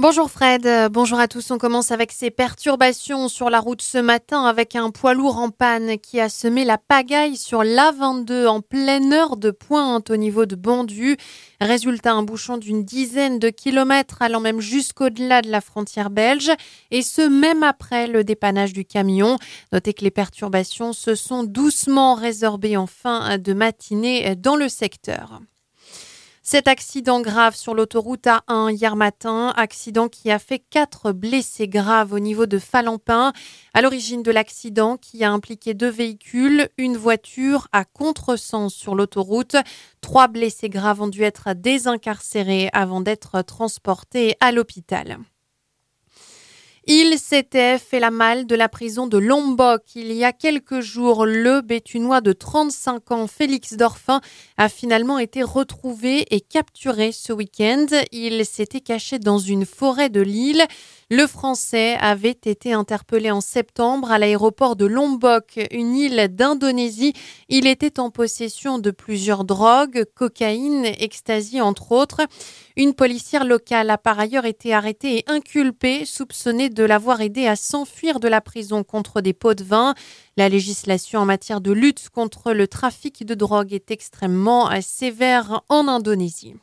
Bonjour Fred, bonjour à tous. On commence avec ces perturbations sur la route ce matin avec un poids lourd en panne qui a semé la pagaille sur l'A22 en pleine heure de pointe au niveau de Bondu. Résultat, un bouchon d'une dizaine de kilomètres allant même jusqu'au-delà de la frontière belge et ce même après le dépannage du camion. Notez que les perturbations se sont doucement résorbées en fin de matinée dans le secteur. Cet accident grave sur l'autoroute A1 hier matin, accident qui a fait 4 blessés graves au niveau de Falampin. À l'origine de l'accident qui a impliqué 2 véhicules, une voiture à contresens sur l'autoroute. 3 blessés graves ont dû être désincarcérés avant d'être transportés à l'hôpital. Il s'était fait la malle de la prison de Lombok. Il y a quelques jours, le Béthunois de 35 ans, Félix Dorfin, a finalement été retrouvé et capturé ce week-end. Il s'était caché dans une forêt de l'île. Le Français avait été interpellé en septembre à l'aéroport de Lombok, une île d'Indonésie. Il était en possession de plusieurs drogues, cocaïne, ecstasy entre autres. Une policière locale a par ailleurs été arrêtée et inculpée, soupçonnée de l'avoir aidé à s'enfuir de la prison contre des pots de vin. La législation en matière de lutte contre le trafic de drogue est extrêmement sévère en Indonésie.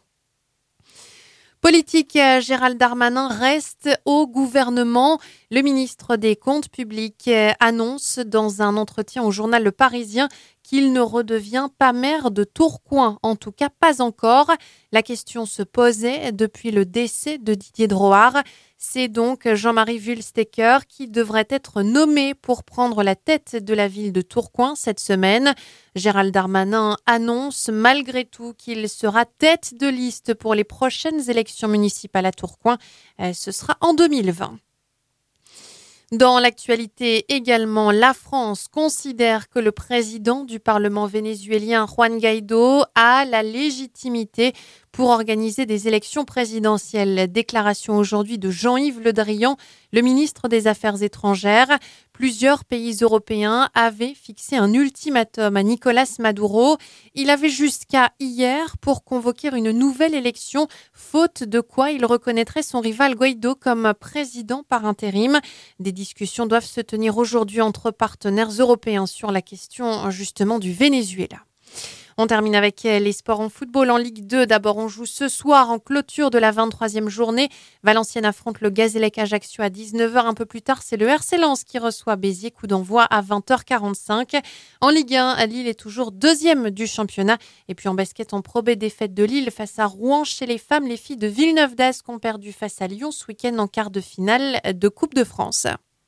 Politique, Gérald Darmanin reste au gouvernement. Le ministre des Comptes publics annonce dans un entretien au journal Le Parisien qu'il ne redevient pas maire de Tourcoing, en tout cas pas encore. La question se posait depuis le décès de Didier Drouhard. C'est donc Jean-Marie Wulstecker qui devrait être nommé pour prendre la tête de la ville de Tourcoing cette semaine. Gérald Darmanin annonce malgré tout qu'il sera tête de liste pour les prochaines élections municipales à Tourcoing. Ce sera en 2020. Dans l'actualité également, la France considère que le président du Parlement vénézuélien, Juan Guaidó, a la légitimité pour organiser des élections présidentielles. Déclaration aujourd'hui de Jean-Yves Le Drian, le ministre des Affaires étrangères. Plusieurs pays européens avaient fixé un ultimatum à Nicolás Maduro. Il avait jusqu'à hier pour convoquer une nouvelle élection, faute de quoi il reconnaîtrait son rival Guaidó comme président par intérim. Des discussions doivent se tenir aujourd'hui entre partenaires européens sur la question justement du Venezuela. On termine avec les sports en football en Ligue 2. D'abord, on joue ce soir en clôture de la 23e journée. Valenciennes affronte le Gazélec Ajaccio à 19h. Un peu plus tard, c'est le RC Lens qui reçoit Béziers. Coup d'envoi à 20h45. En Ligue 1, Lille est toujours deuxième du championnat. Et puis en basket, en Pro B, défaite de Lille face à Rouen. Chez les femmes, les filles de Villeneuve d'Ascq ont perdu face à Lyon ce week-end en quart de finale de Coupe de France.